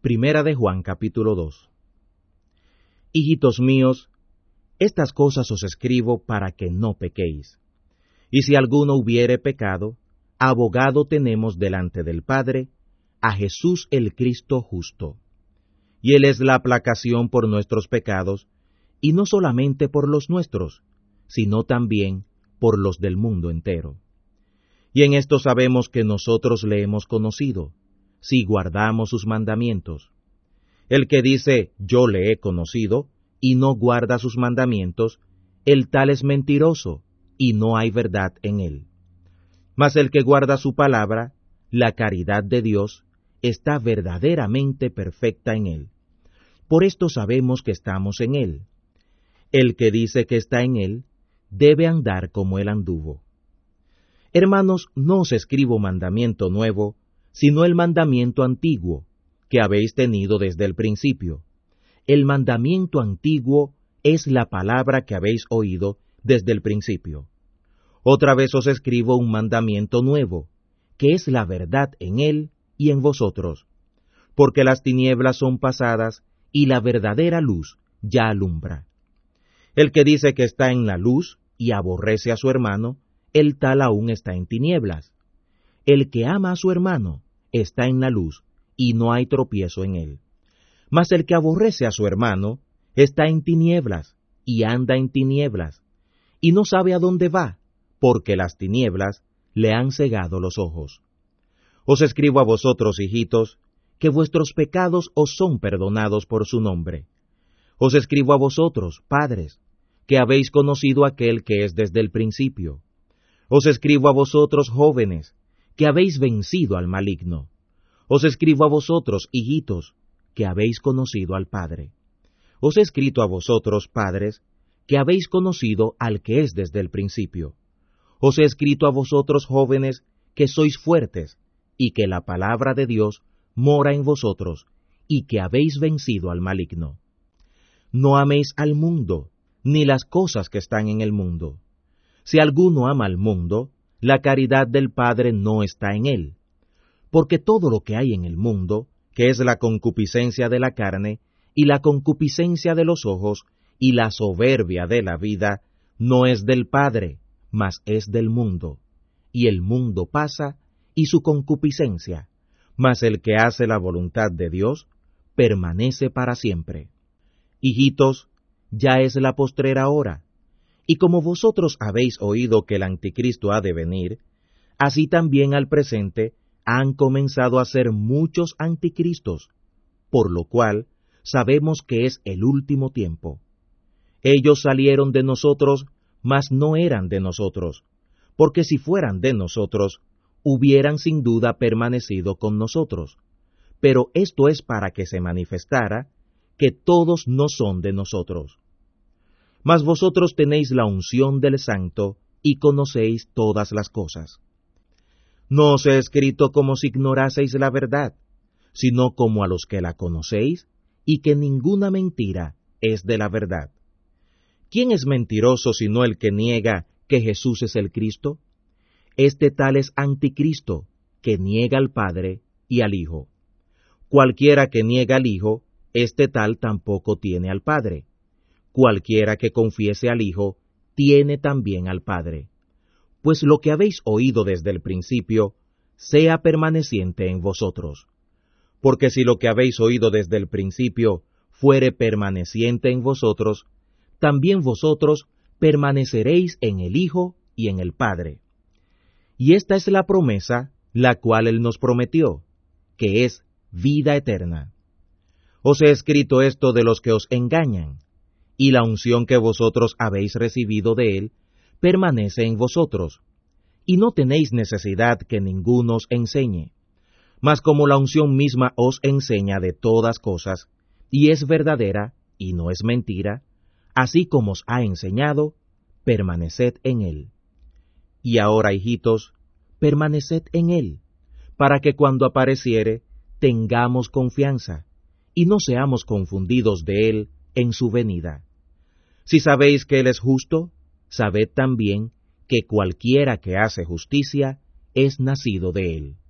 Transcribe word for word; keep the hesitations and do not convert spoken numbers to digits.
Primera de Juan capítulo dos. Hijitos míos, estas cosas os escribo para que no pequéis. Y si alguno hubiere pecado, abogado tenemos delante del Padre, a Jesús el Cristo justo. Y Él es la aplacación por nuestros pecados, y no solamente por los nuestros, sino también por los del mundo entero. Y en esto sabemos que nosotros le hemos conocido, si guardamos sus mandamientos. El que dice, yo le he conocido, y no guarda sus mandamientos, el tal es mentiroso, y no hay verdad en él. Mas el que guarda su palabra, la caridad de Dios, está verdaderamente perfecta en él. Por esto sabemos que estamos en él. El que dice que está en él, debe andar como él anduvo. Hermanos, no os escribo mandamiento nuevo, sino el mandamiento antiguo, que habéis tenido desde el principio. El mandamiento antiguo es la palabra que habéis oído desde el principio. Otra vez os escribo un mandamiento nuevo, que es la verdad en él y en vosotros, porque las tinieblas son pasadas y la verdadera luz ya alumbra. El que dice que está en la luz y aborrece a su hermano, el tal aún está en tinieblas. El que ama a su hermano está en la luz, y no hay tropiezo en él. Mas el que aborrece a su hermano está en tinieblas, y anda en tinieblas, y no sabe a dónde va, porque las tinieblas le han cegado los ojos. Os escribo a vosotros, hijitos, que vuestros pecados os son perdonados por su nombre. Os escribo a vosotros, padres, que habéis conocido a aquel que es desde el principio. Os escribo a vosotros, jóvenes, que habéis vencido al maligno. Os escribo a vosotros, hijitos, que habéis conocido al Padre. Os he escrito a vosotros, padres, que habéis conocido al que es desde el principio. Os he escrito a vosotros, jóvenes, que sois fuertes, y que la palabra de Dios mora en vosotros, y que habéis vencido al maligno. No améis al mundo, ni las cosas que están en el mundo. Si alguno ama al mundo, la caridad del Padre no está en él. Porque todo lo que hay en el mundo, que es la concupiscencia de la carne, y la concupiscencia de los ojos, y la soberbia de la vida, no es del Padre, mas es del mundo. Y el mundo pasa, y su concupiscencia, mas el que hace la voluntad de Dios, permanece para siempre. Hijitos, ya es la postrera hora, y como vosotros habéis oído que el anticristo ha de venir, así también al presente han comenzado a ser muchos anticristos, por lo cual sabemos que es el último tiempo. Ellos salieron de nosotros, mas no eran de nosotros, porque si fueran de nosotros, hubieran sin duda permanecido con nosotros. Pero esto es para que se manifestara que todos no son de nosotros. Mas vosotros tenéis la unción del Santo y conocéis todas las cosas. No os he escrito como si ignoraseis la verdad, sino como a los que la conocéis, y que ninguna mentira es de la verdad. ¿Quién es mentiroso sino el que niega que Jesús es el Cristo? Este tal es anticristo, que niega al Padre y al Hijo. Cualquiera que niega al Hijo, este tal tampoco tiene al Padre. Cualquiera que confiese al Hijo, tiene también al Padre. Pues lo que habéis oído desde el principio, sea permaneciente en vosotros. Porque si lo que habéis oído desde el principio fuere permaneciente en vosotros, también vosotros permaneceréis en el Hijo y en el Padre. Y esta es la promesa, la cual Él nos prometió, que es vida eterna. Os he escrito esto de los que os engañan, y la unción que vosotros habéis recibido de Él permanece en vosotros, y no tenéis necesidad que ninguno os enseñe. Mas como la unción misma os enseña de todas cosas, y es verdadera, y no es mentira, así como os ha enseñado, permaneced en Él. Y ahora, hijitos, permaneced en Él, para que cuando apareciere, tengamos confianza, y no seamos confundidos de Él en su venida. Si sabéis que Él es justo, sabed también que cualquiera que hace justicia es nacido de Él.